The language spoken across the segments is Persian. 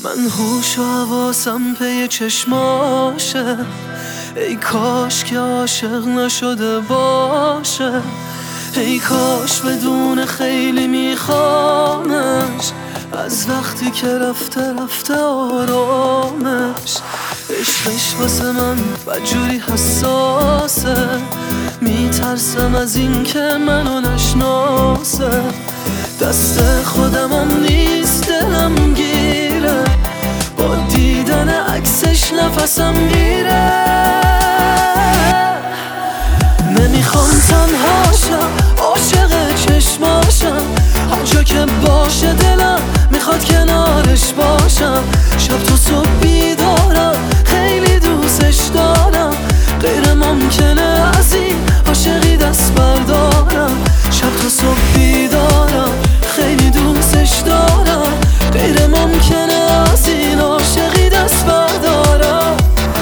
من هوش و حواسم پی چشماشه، ای کاش که عاشق نشده باشه، ای کاش بدون خیلی میخوامش، از وقتی که رفته آرامش. عشقش واسه من بدجوری حساسه، میترسم از این که منو نشناسه، دست خودمم نیست دلم گیره، با دیدن عکسش نفسم میره. نمیخوام تنها شم، عاشق چشماشم، هر جا که باشه دلم میخواد کنارش باشم. شب تا صبح بیدارم، خیلی دوستش دارم، غیر ممکنه از این عاشقی دست بردارم. شب تا صبح بیدارم، خیلی دوستش دارم، غیر ممکنه از این عاشقی دست بردارم.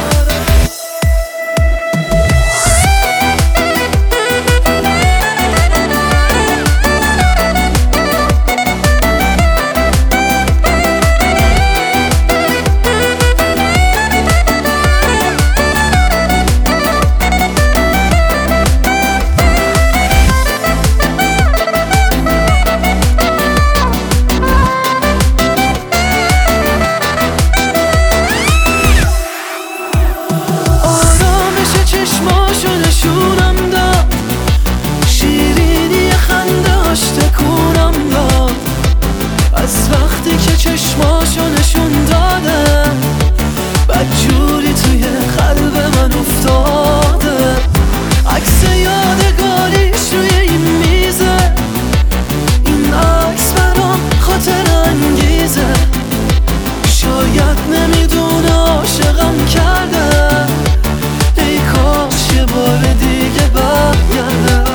چشماشو نشونم داد، شیرینی خنده هاش تکونم داد، از وقتی که چشماشو نشون داده بدجوری توی قلب من افتاده. عکس یادگاریش روی این میزه، این عکس برام خاطر انگیزه، شاید نمیدونه عاشقم کرده، ای کاش یه بار دیگه برگرده.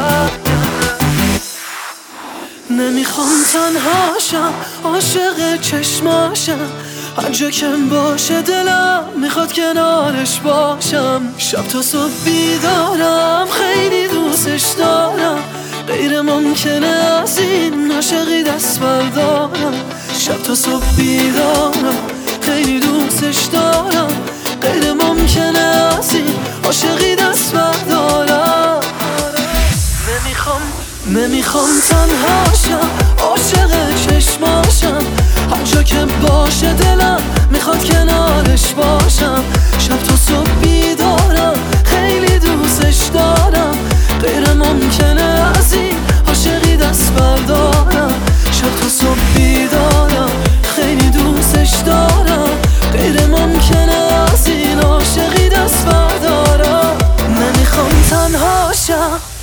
نمیخوام تنها شم، عاشق چشماشم، هر جا که باشه دلم میخواد کنارش باشم. شب تا صبح بیدارم، خیلی دوستش دارم، غیر ممکنه از این عاشقی دست بردارم. شب تا صبح بیدارم، خیلی دوستش دارم، غیر ممکنه از این عاشقی دست بردارم. نمیخوام تنها شم، عاشق چشماشم، هر جا که باشه دلم میخواد کنارش باشم. شب تا صبح بیدارم، خیلی دوستش دارم، غیر ممکنه از این عاشقی دست بردارم. شب تا صبح بیدارم، خیلی دوستش دارم، غیر ممکنه از این عاشقی دست بردارم. نمیخوام تنها شم.